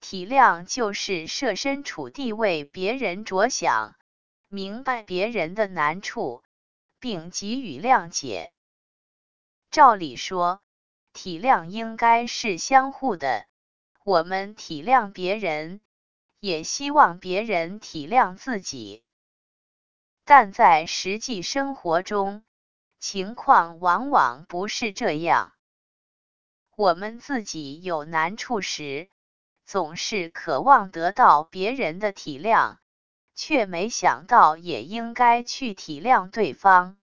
体谅就是设身处地为别人着想，明白别人的难处，并给予谅解。照理说，体谅应该是相互的，我们体谅别人，也希望别人体谅自己。但在实际生活中，情况往往不是这样。我们自己有难处时，总是渴望得到别人的体谅，却没想到也应该去体谅对方。